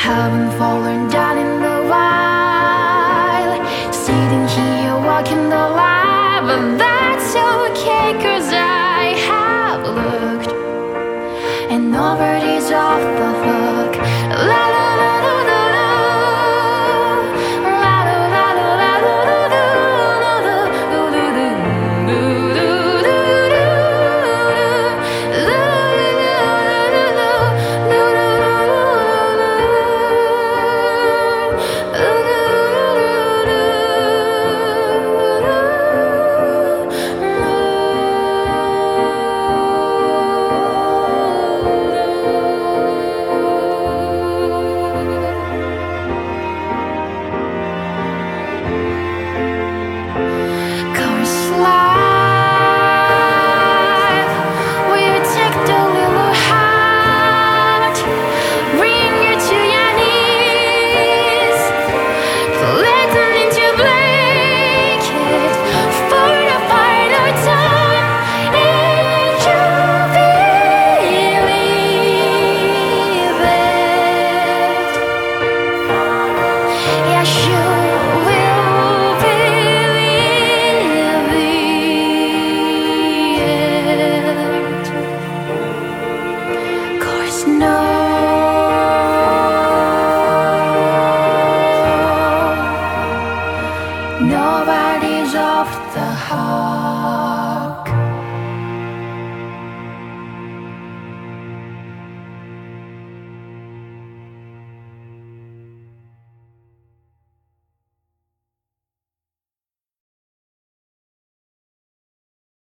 haven't fallen down in a while. Sitting here walking the line, but that's okay, 'cause I have looked and nobody's off the hook. La la la la la la. La la la la la la la la la nobody's off the hook.